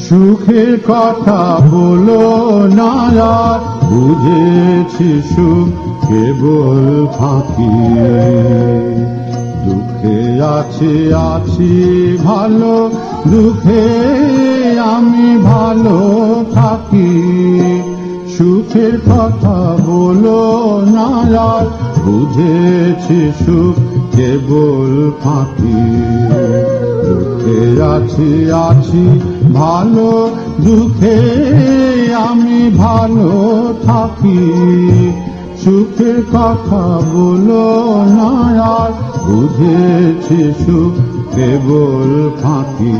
সুখের কথা বলো না আর, বুঝেছি সুখ কেবল ফাঁকি। দুঃখে আছি ভালো, দুঃখে আমি ভালো থাকি। সুখের কথা বলো না আর, বুঝেছি সুখ কেবল ফাঁকি। দুঃখে আছি ভালো, দুঃখে আমি ভালো থাকি। সুখের কথা বলো না আর, বুঝেছি সুখ কেবল ফাঁকি।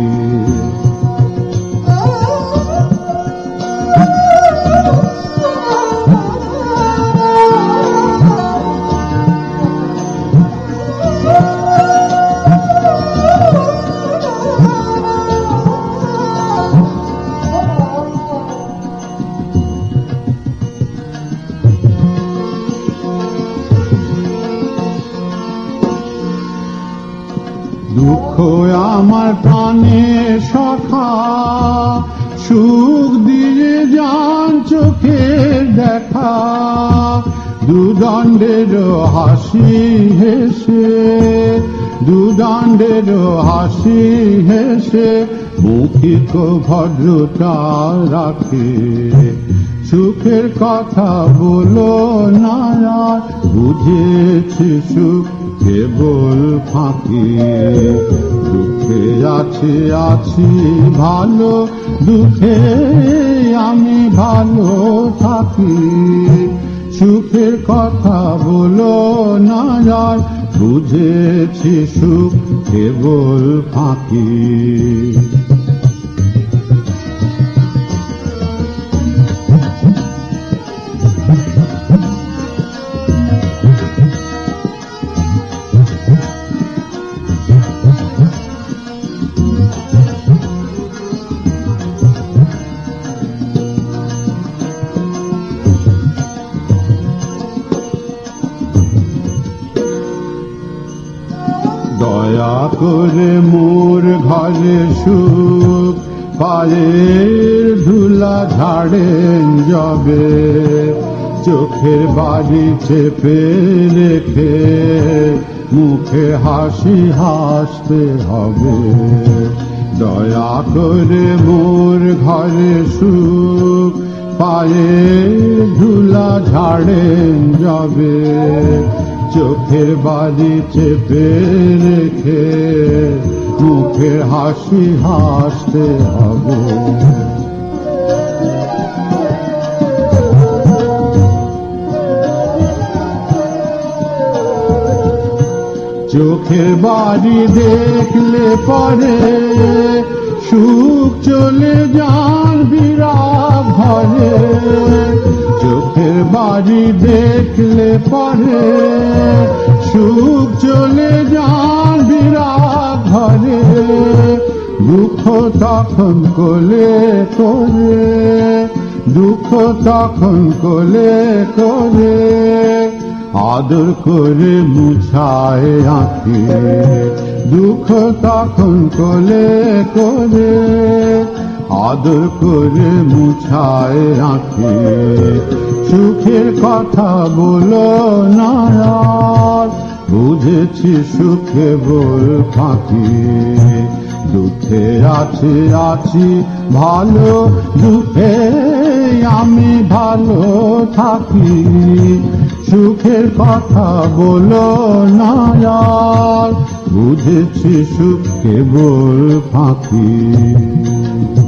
দুঃখ আমার প্রাণে সখা, সুখ দিয়ে যান চোখের দেখা। দুদণ্ডের হাসি হেসে, দুদণ্ডের হাসি হেসে মৌখিক ভদ্রতা রাখে। সুখের কথা বলো না আর, বুঝেছি সুখ কেবল ফাঁকি। দুঃখে আছি ভালো, দুঃখে আমি ভালো থাকি। সুখের কথা বলো না আর, বুঝেছি সুখ কেবল ফাঁকি। দয়া করে মোর ঘরে সুখ, পায়ের ধুলা ঝাড়েন যাবে। চোখের বাড়ি চেপে রেখে মুখে হাসি হাসতে হবে। দয়া করে মোর ঘরে সুখ, পায়ের ধুলা ঝাড়েন যাবে। চোখের বাড়ি চেপে রেখে মুখে হাসি হাসতে হবে। চোখের বাড়ি দেখলে পরে সুখ চলে যান বিরাগ ঘরে। চোখের বাড়ি দেখলে পরে সুখ চলে যান বিরাগ ঘরে। দুঃখ তখন কোলে করে, দুঃখ তখন কোলে করে আদর করে মুছায় আঁখি। দুঃখ তখন কোলে করে আদর করে মুছায় আঁখি। সুখের কথা বলো না আর, বুঝেছি সুখ কেবল ফাঁকি। দুঃখে আছি ভালো, দুঃখে আমি ভালো থাকি। সুখের কথা বলো না আর, বুঝেছি সুখ কেবল ফাঁকি।